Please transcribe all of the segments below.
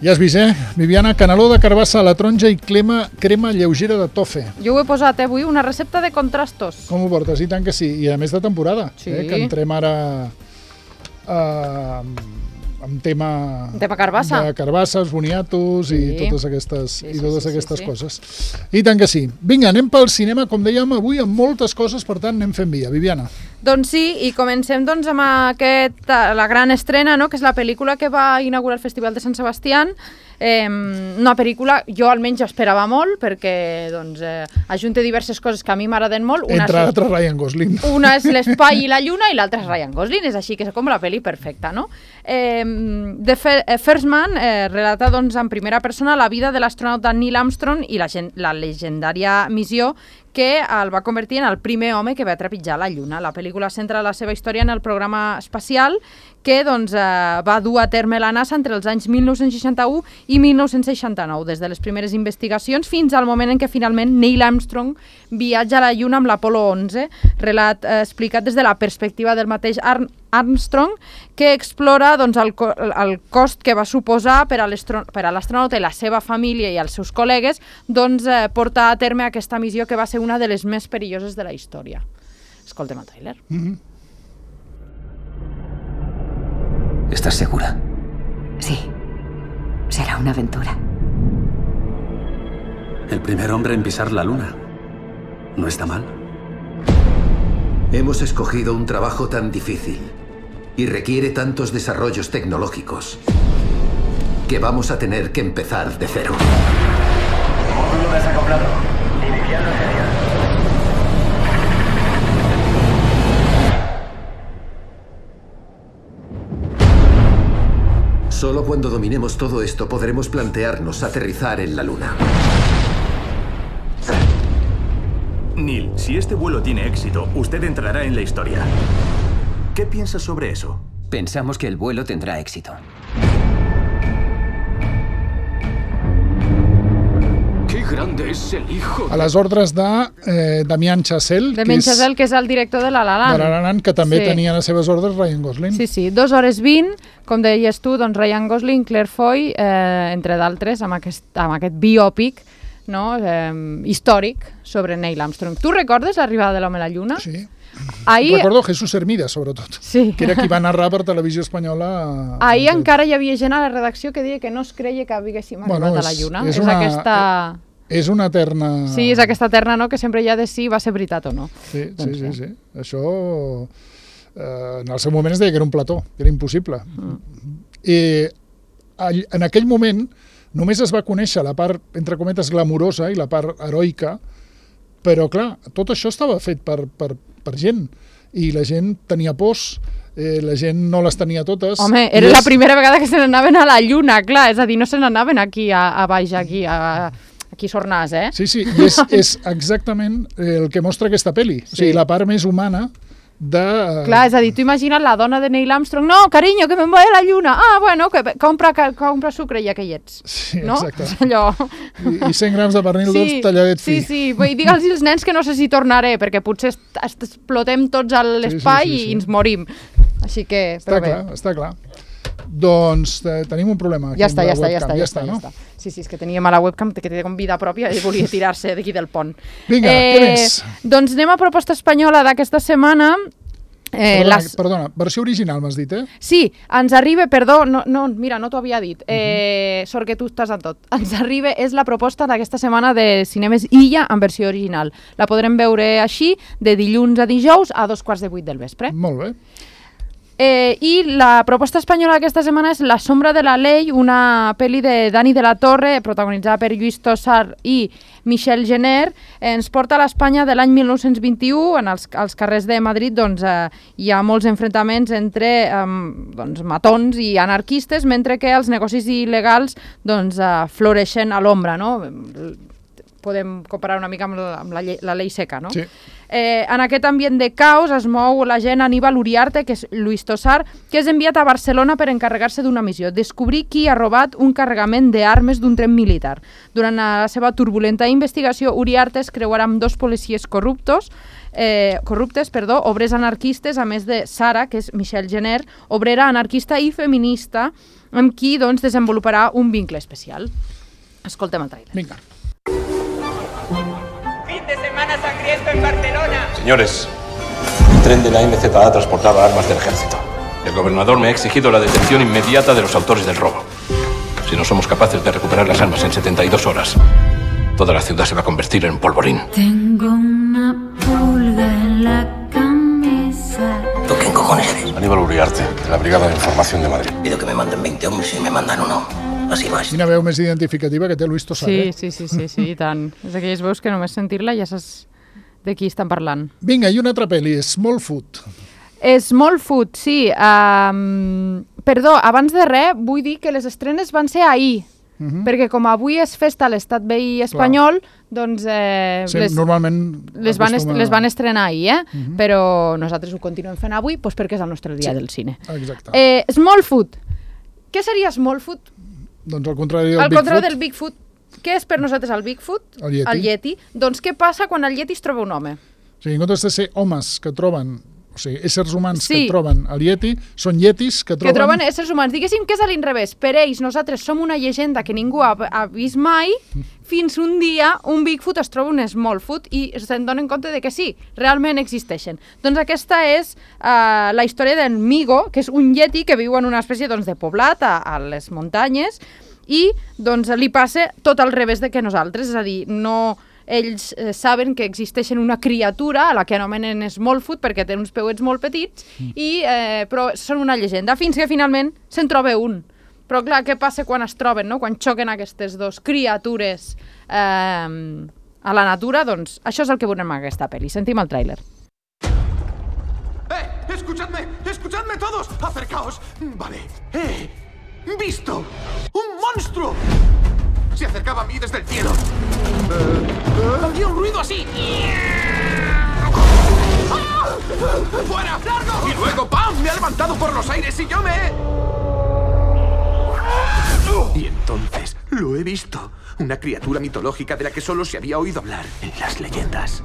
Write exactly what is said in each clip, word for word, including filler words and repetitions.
Ja has vist, eh? Viviana, caneló de carbassa a la taronja i crema, crema lleugera de tofe. Jo ho he posat, eh, avui, una recepta de contrastos. Com ho portes? I tant que sí. I a més de temporada, sí. eh? Que entrem ara eh, amb tema, tema carbassa. de carbasses, boniatos sí. i totes aquestes, sí, i totes sí, sí, aquestes sí, sí. coses. I tant que sí. Vinga, anem pel cinema, com dèiem avui, amb moltes coses, per tant, anem fent via. Viviana. Doncs sí, i comencem doncs, amb aquest, la gran estrena, no? Que és la pel·lícula que va inaugurar el Festival de Sant Sebastián. Eh, una pel·lícula, jo almenys esperava molt, perquè doncs, eh, ajunta diverses coses que a mi m'agraden molt. Una Entre és, altres, Ryan Gosling. Una és l'espai i la lluna i l'altra és Ryan Gosling, és així que és com la pel·li perfecta, no? Eh, The First Man eh, relata doncs, en primera persona la vida de l'astronauta Neil Armstrong i la, la legendària missió que el va convertir en el primer home que va trepitjar la Lluna. La pel·lícula centra la seva història en el programa espacial que doncs, eh, va dur a terme la NASA entre els anys mil nou-cents seixanta-u i mil nou-cents seixanta-nou, des de les primeres investigacions fins al moment en què finalment Neil Armstrong viatja a la Lluna amb l'Apolo onze, relat eh, explicat des de la perspectiva del mateix Ar Armstrong, que explora doncs, el, co el cost que va suposar per a l'astronauta i la seva família i els seus col·legues doncs, eh, portar a terme aquesta missió que va ser una de les més perilloses de la història. Escoltem el tràiler. Mm-hmm. ¿Estás segura? Sí. Será una aventura. El primer hombre en pisar la luna. ¿No está mal? Hemos escogido un trabajo tan difícil y requiere tantos desarrollos tecnológicos que vamos a tener que empezar de cero. Módulo desacoplado. Iniciando señal. Solo cuando dominemos todo esto podremos plantearnos aterrizar en la Luna. Neil, si este vuelo tiene éxito, usted entrará en la historia. ¿Qué piensas sobre eso? Pensamos que el vuelo tendrá éxito. ¡Qué grande es el hijo! A les ordres de eh, Damien Chazelle, Damien Chazelle, que és el director de La La Land. De La La Land, que també sí. tenia a les seves ordres Ryan Gosling. Sí, sí, dos hores vint, com deies tu, doncs Ryan Gosling, Claire Foy, eh, entre d'altres, amb, aquest, amb aquest biòpic, no? eh, històric sobre Neil Armstrong. Tu recordes l'arribada de l'home a la Lluna? Sí. Ahir... Recordo Jesús Hermida, sobretot, sí. que era qui va narrar per Televisió Espanyola. Ahir encara hi havia gent a la redacció que deia que no es creia que haguéssim bueno, arribat és, a la Lluna. És, és una, aquesta... És una eterna... Sí, és aquesta eterna, no?, que sempre hi ha de si va ser veritat o no. Sí, doncs, sí, sí, sí. Això... Eh, en el seu moment es deia que era un plató, que era impossible. Mm. I en aquell moment només es va conèixer la part, entre cometes, glamurosa i la part heroica, però, clar, tot això estava fet per, per, per gent, i la gent tenia pors, eh, la gent no les tenia totes. Home, era la primera vegada que se n'anaven a la Lluna, clar, és a dir, no se n'anaven aquí a, a baix, aquí a... aquí Sornàs, eh? Sí, sí, i és, és exactament el que mostra aquesta pel·li, sí. O sigui, la part més humana de... Clar, és a dir, tu imagina't la dona de Neil Armstrong, no, carinyo, que me'n voy a la Lluna, ah, bueno, que compra, compra sucre i aquellets. Sí, no? exacte. Allò... I, I cent grams de pernil sí, dolç talladet fi. Sí, sí, vull dir als nens que no sé si tornaré, perquè potser explotem tots a l'espai sí, sí, sí, sí. i ens morim. Així que, està però bé. Clar, està clar. Doncs eh, tenim un problema aquí ja està, amb la ja està, webcam. Ja està, ja està, no? ja està. Sí, sí, és que teníem a la webcam que té com vida pròpia i volia tirar-se d'aquí del pont. Vinga, eh, què més? Doncs anem a proposta espanyola d'aquesta setmana. Eh, perdona, les... perdona, versió original m'has dit, eh? Sí, ens arriba, perdó, no, no, mira, no t'ho havia dit, eh, uh-huh. sort que tu estàs en tot. Ens arriba, és la proposta d'aquesta setmana de Cinemes Illa en versió original. La podrem veure així, de dilluns a dijous a dos quarts de vuit del vespre. Molt bé. Eh, I la proposta espanyola d'aquesta setmana és La sombra de la ley, una pel·li de Dani de la Torre, protagonitzada per Lluís Tossar i Michel Jenner. Eh, ens porta a l'Espanya de l'any mil nou-cents vint-i-u. En els, als carrers de Madrid doncs, eh, hi ha molts enfrontaments entre eh, doncs, matons i anarquistes, mentre que els negocis il·legals doncs, eh, floreixen a l'ombra, no? Podem comparar una mica amb la, amb la, llei, la llei seca, no? Sí. Eh, en aquest ambient de caos es mou l'agent Aníbal Uriarte, que és Luis Tosar, que és enviat a Barcelona per encarregar-se d'una missió, descobrir qui ha robat un carregament d'armes d'un tren militar. Durant la seva turbulenta investigació, Uriarte es creuarà amb dos policies corruptos, Eh, corruptes, perdó, obres anarquistes, a més de Sara, que és Michelle Jenner, obrera anarquista i feminista, amb qui doncs, desenvoluparà un vincle especial. Escoltem el trailer. Vinga. Fin de semana sangriento en Barcelona. Señores, el tren de la M Z A transportaba armas del ejército. El gobernador me ha exigido la detención inmediata de los autores del robo. Si no somos capaces de recuperar las armas en setenta y dos horas, toda la ciudad se va a convertir en polvorín. Tengo una pulga en la camisa. ¿Tú qué cojones eres? Aníbal Uriarte, de la Brigada de Información de Madrid. Pido que me manden veinte hombres y me mandan uno. Així vas. Quina veu més identificativa que té Luis Tosar, sí, eh? Sí, sí, sí, sí, i tant. És d'aquelles veus que només sentir-la ja saps de qui estan parlant. Vinga, i una altra pel·li, Smallfoot. Smallfoot, sí. Um, perdó, abans de res, vull dir que les estrenes van ser ahir. Uh-huh. Perquè com avui és festa a l'estat veí espanyol, clar. Doncs eh, sí, les, normalment les, van est, les van estrenar ahir, eh? Uh-huh. Però nosaltres ho continuem fent avui doncs perquè és el nostre dia sí. del cine. Exacte. Eh, Smallfoot. Què seria Smallfoot? Doncs al contrari del al Bigfoot. Al contrari del Bigfoot. Què és per nosaltres el Bigfoot? El Yeti. El Yeti. Doncs què passa quan el Yeti es troba un home? O sigui, en comptes de ser homes que troben, o sigui, éssers humans sí. que troben el Yeti, són Yetis que troben... Que troben éssers humans. Diguéssim que és a l'inrevés. Per ells, nosaltres som una llegenda que ningú ha, ha vist mai, fins un dia un Bigfoot es troba un Smallfoot i se'n donen compte de que sí, realment existeixen. Doncs aquesta és uh, la història d'en Migo, que és un Yeti que viu en una espècie doncs, de poblat a, a les muntanyes i doncs, li passa tot al revés de que nosaltres, és a dir, no... ells eh, saben que existeixen una criatura a la que anomenen Smallfoot perquè té uns peuets molt petits, mm. i, eh, però són una llegenda, fins que finalment se'n troba un. Però clar, què passa quan es troben, no? Quan xoquen aquestes dues criatures eh, a la natura? Doncs això és el que veurem en aquesta pel·li. Sentim el tràiler. ¡Eh! ¡Escuchadme! ¡Escuchadme todos! ¡Acercaos! Vale. ¡Eh! ¡Visto! ¡Un monstruo! Se acercaba a mí desde el cielo. Uh, Había un ruido así. ¡Ah! ¡Fuera! ¡Largo! Y luego ¡pam! Me ha levantado por los aires y yo me... Y entonces lo he visto. Una criatura mitológica de la que solo se había oído hablar en las leyendas.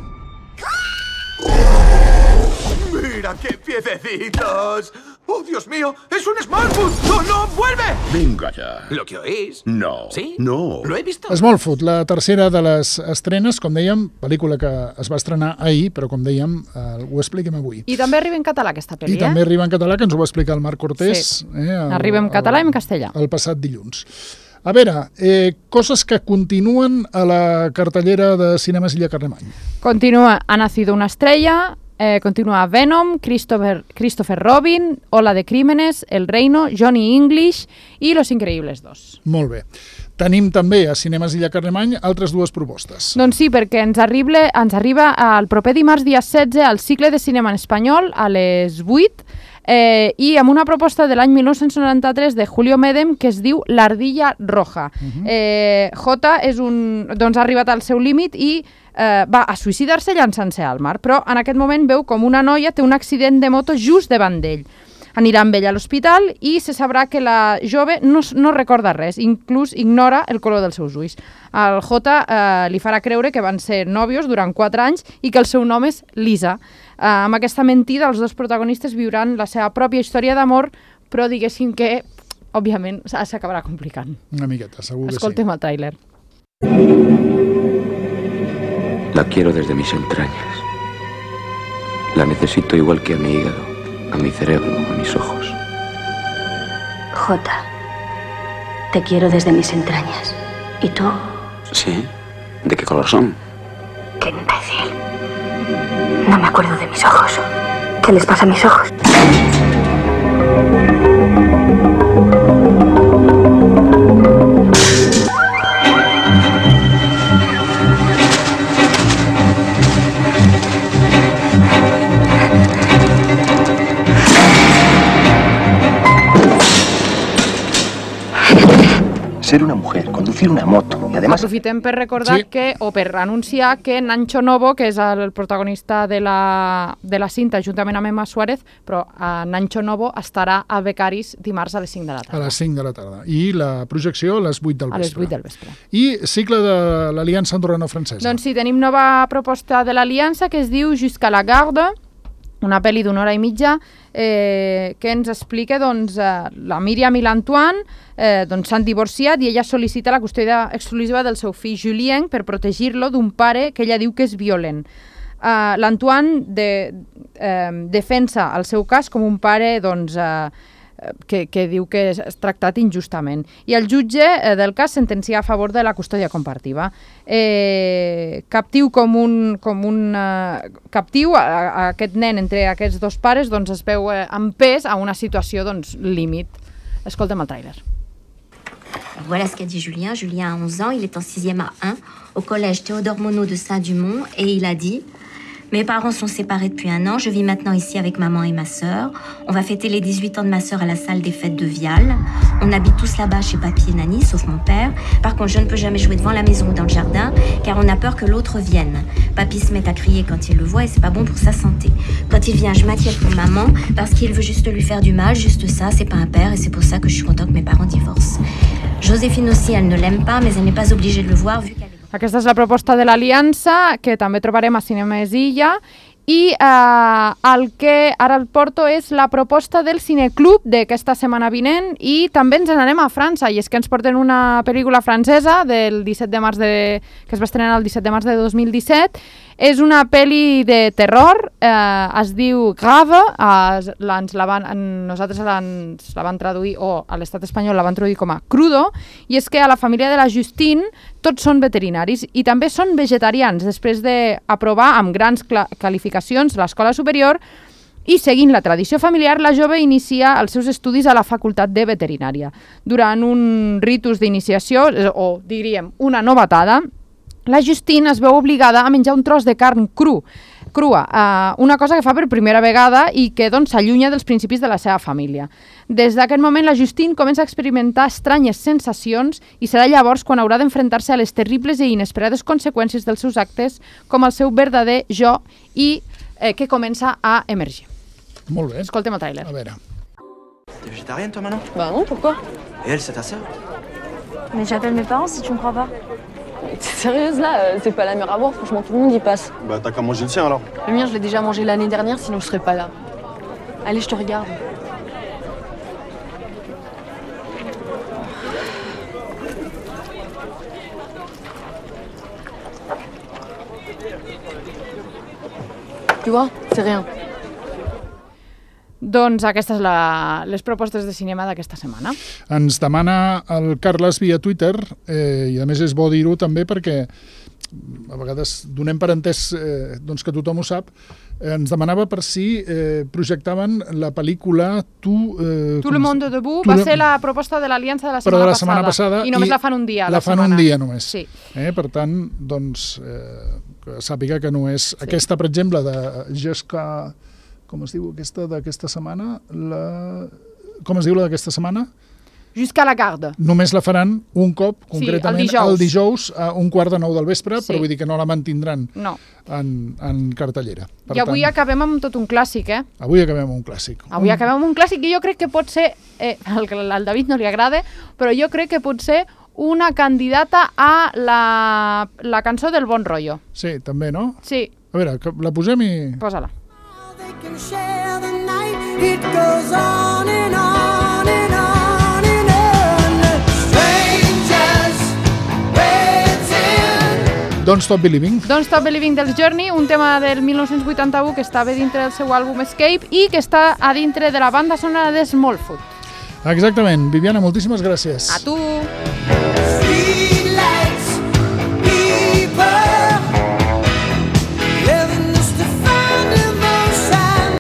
¡Mira qué piececitos! ¡Oh, Dios mío! ¡Es un Smallfoot! ¡No, no! ¡Vuelve! Vinga ja. ¿Lo que oís? No. ¿Sí? No. ¿Lo he visto? Smallfoot, la tercera de les estrenes, com dèiem, pel·lícula que es va estrenar ahir, però com dèiem, eh, ho expliquem avui. I també arriba en català aquesta pel·li, I eh? també arriba en català, que ens ho va explicar el Marc Cortés. Sí. Eh, el, arriba en català el, i en castellà. El passat dilluns. A veure, eh, coses que continuen a la cartellera de Cinemes Illa Carlemany. Continua Ha nacido una estrella, eh, continua Venom, Christopher, Christopher Robin, Ola de Crímenes, El Reino, Johnny English i Los Increíbles dos. Molt bé. Tenim també a Cinemes Illa Carlemany altres dues propostes. Doncs sí, perquè ens arriba, ens arriba el proper dimarts dia setze al cicle de cinema en espanyol a les vuit, eh, i amb una proposta de l'any mil nou-cents noranta-tres de Julio Medem que es diu L'Ardilla Roja. Uh-huh. eh, J és un, doncs ha arribat al seu límit i eh, va a suïcidar-se llançant-se al mar, però en aquest moment veu com una noia té un accident de moto just davant d'ell. Anirà amb ell a l'hospital i se sabrà que la jove no, no recorda res, inclús ignora el color dels seus ulls. El J eh, li farà creure que van ser nòvios durant quatre anys i que el seu nom és Lisa. Eh, amb aquesta mentida, els dos protagonistes viuran la seva pròpia història d'amor, però diguéssim que, òbviament, s'acabarà complicant. Una miqueta, segur que sí. Escoltem el tràiler. La quiero desde mis entrañas. La necesito igual que a mi hígado, a mi cerebro, a mis ojos. Jota, te quiero desde mis entrañas. ¿Y tú? ¿Sí? ¿De qué color son? ¡Qué imbécil! No me acuerdo de mis ojos. ¿Qué les pasa a mis ojos? ser una mujer, conducir una moto y además... Aprofitem per recordar sí. que, o per anunciar que Nacho Novo, que és el protagonista de la, de la cinta, juntament amb Emma Suárez, però a Nacho Novo estarà a Becaris dimarts a les cinc de la tarda. A les cinc de la tarda. I la projecció a les vuit del vespre. A les vuit del vespre. I cicle de l'Aliança Andorrano-Francesa. Doncs sí, tenim nova proposta de l'Aliança que es diu Jusqu'à la garde, una pel·li d'una hora i mitja eh, que ens explica doncs, eh, la Míriam i l'Antoine eh, doncs, s'han divorciat i ella sol·licita la custòdia exclusiva del seu fill Julien per protegir-lo d'un pare que ella diu que és violent. Uh, L'Antoine de, eh, defensa el seu cas com un pare doncs, eh, que, que diu que és tractat injustament. I el jutge eh, del cas sentencia a favor de la custòdia compartida. Eh, captiu com un, com un eh, captiu, a, a aquest nen entre aquests dos pares doncs, es veu eh, empès a una situació doncs, límit. Escolta'm el tràiler. Voilà ce qu'a dit Julien. Julien a onze ans, il est en sixième A un au collège Théodore Monod de Saint-Dumont et il a dit: mes parents sont séparés depuis un an, je vis maintenant ici avec maman et ma sœur. On va fêter les dix-huit ans de ma sœur à la salle des fêtes de Vial. On habite tous là-bas chez papy et Nani, sauf mon père. Par contre, je ne peux jamais jouer devant la maison ou dans le jardin, car on a peur que l'autre vienne. Papy se met à crier quand il le voit et c'est pas bon pour sa santé. Quand il vient, je m'inquiète pour maman, parce qu'il veut juste lui faire du mal, juste ça, c'est pas un père, et c'est pour ça que je suis contente que mes parents divorcent. Joséphine aussi, elle ne l'aime pas, mais elle n'est pas obligée de le voir, vu qu'elle... Aquesta és la proposta de l'Aliança, que també trobarem a Cinemes Illa, i eh, el que ara el porto és la proposta del Cineclub d'aquesta setmana vinent i també ens n'anem a França, i és que ens porten una pel·lícula francesa del disset de març de, que es va estrenar el disset de març de dos mil disset. És una pel·li de terror, eh, es diu Grave, eh, la, ens la van, en, nosaltres la, ens la van traduir, o a l'estat espanyol la van traduir com a Crudo, i és que a la família de la Justine tots són veterinaris i també són vegetarians, després d'aprovar amb grans qualificacions l'escola superior, i seguint la tradició familiar, la jove inicia els seus estudis a la facultat de veterinària. Durant un ritus d'iniciació, o diríem una novatada, la Justine es veu obligada a menjar un tros de carn cru, crua, eh, una cosa que fa per primera vegada i que doncs, s'allunya dels principis de la seva família. Des d'aquest moment la Justine comença a experimentar estranyes sensacions i serà llavors quan haurà d'enfrontar-se a les terribles i inesperades conseqüències dels seus actes com el seu verdader jo i eh, que comença a emergir. Molt bé. Escoltem el tràiler. A veure. T'es végétarienne toi maintenant? Bah non, pourquoi? Et elle, c'est ta sœur? Mais j'appelle mes parents si tu me crois pas. T'es sérieuse là? euh, C'est pas la mer à boire, franchement tout le monde y passe. Bah t'as qu'à manger le sien alors. Le mien je l'ai déjà mangé l'année dernière, sinon je serais pas là. Allez, je te regarde. Tu vois, c'est rien. Doncs aquestes són la, les propostes de cinema d'aquesta setmana. Ens demana el Carles via Twitter, eh, i a més és bo dir-ho també perquè a vegades donem per entès eh, doncs que tothom ho sap, eh, ens demanava per si eh, projectaven la pel·lícula Tu... Eh, Tout le monde debout va le... ser la proposta de l'Aliança de la setmana, de la passada, setmana passada i només i la fan un dia. La, la fan setmana. un dia només. Sí. Eh, per tant, doncs, eh, que sàpiga que no és... Sí. Aquesta, per exemple, de Jusqu'à... Com es diu aquesta d'aquesta setmana? La... Com es diu la d'aquesta setmana? Jusqu'à la garde. Només la faran un cop, concretament, sí, el dijous. el dijous a un quart de nou del vespre, sí. Però vull dir que no la mantindran no. en, en cartellera. Per I avui tant, acabem amb tot un clàssic, eh? Avui acabem amb un clàssic. Avui un... acabem amb un clàssic i jo crec que pot ser, eh, al, al David no li agrada, però jo crec que pot ser una candidata a la, la cançó del Bon Rollo. Sí, també, no? Sí. A veure, la posem i... Posa-la. Can share the night, it goes on and on and on and on. Strangers waiting. Don't Stop Believing. Don't Stop Believing dels Journey, un tema del mil nou-cents vuitanta-u que estava dintre del seu àlbum Escape i que està a dintre de la banda sonora de Smallfoot. Exactament. Viviana, moltíssimes gràcies. A tu.